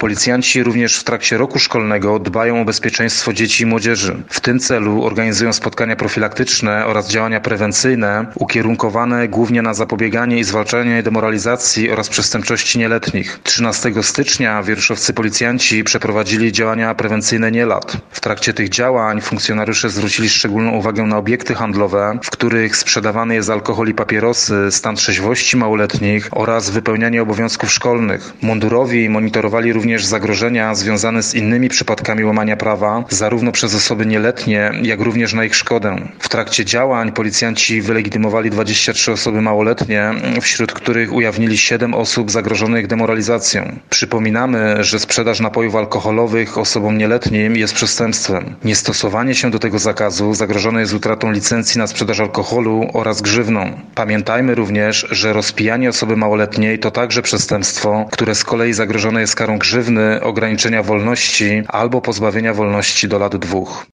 Policjanci również w trakcie roku szkolnego dbają o bezpieczeństwo dzieci i młodzieży. W tym celu organizują spotkania profilaktyczne oraz działania prewencyjne ukierunkowane głównie na zapobieganie i zwalczanie demoralizacji oraz przestępczości nieletnich. 13 stycznia wieruszowscy policjanci przeprowadzili działania prewencyjne nielat. W trakcie tych działań funkcjonariusze zwrócili szczególną uwagę na obiekty handlowe, w których sprzedawany jest alkohol i papierosy, stan trzeźwości małoletnich oraz wypełnianie obowiązków szkolnych. Mundurowi monitorowali również zagrożenia związane z innymi przypadkami łamania prawa, zarówno przez osoby nieletnie, jak również na ich szkodę. W trakcie działań policjanci wylegitymowali 23 osoby małoletnie, wśród których ujawnili 7 osób zagrożonych demoralizacją. Przypominamy, że sprzedaż napojów alkoholowych osobom nieletnim jest przestępstwem. Niestosowanie się do tego zakazu zagrożone jest utratą licencji na sprzedaż alkoholu oraz grzywną. Pamiętajmy również, że rozpijanie osoby małoletniej to także przestępstwo, które z kolei zagrożone jest karą grzywny, ograniczenia wolności albo pozbawienia wolności do lat 2.